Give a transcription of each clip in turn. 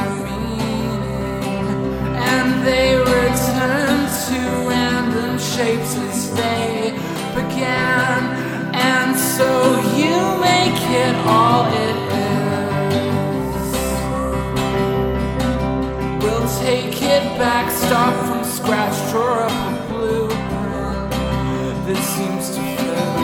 their meaning, and they return to random shapes as they began. And so you make it all it is. We'll take it back, start from scratch, draw up a blueprint that seems to fit.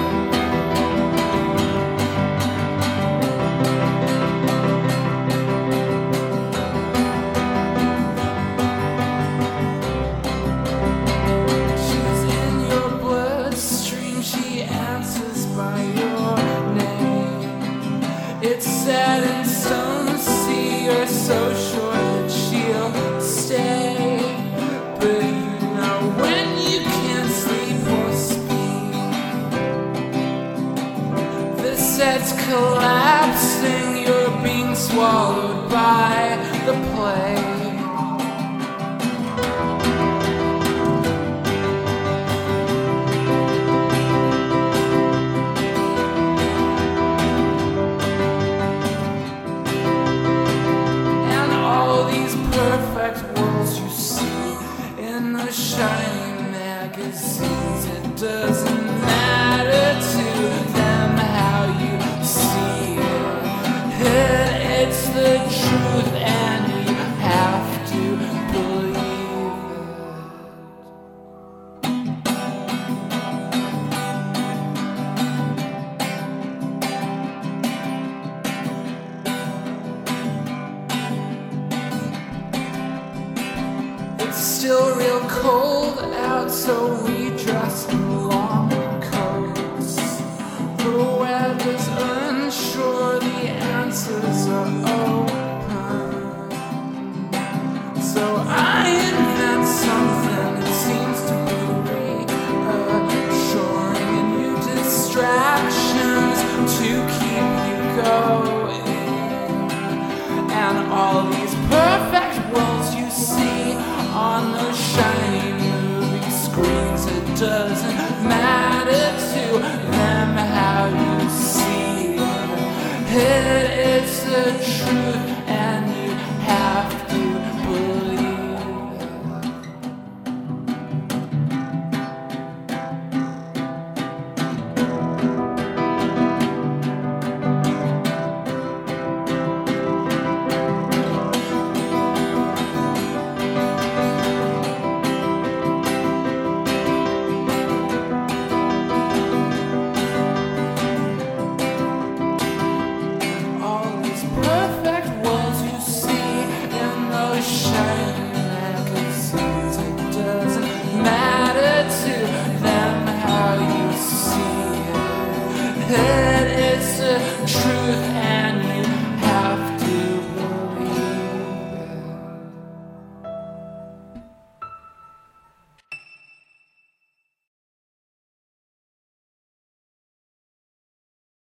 She's in your bloodstream, she answers by your name. It's set in stone, see you're so sure that she'll stay. But you know when you can't sleep or speak, the set's collapsing, you're being swallowed by the play. Perfect worlds you see in the shiny magazines. It doesn't matter to them how you see it. It's the truth, and you have to believe It's still real cold out, so we dress in long coats. The weather's unsure, the answers are open. So I invent something that seems to be reassuring, and new distractions to keep you going. And all these perfect worlds you see on those shiny movie screens, it doesn't matter to them how you see it. It's the truth, and you have to believe it's the truth.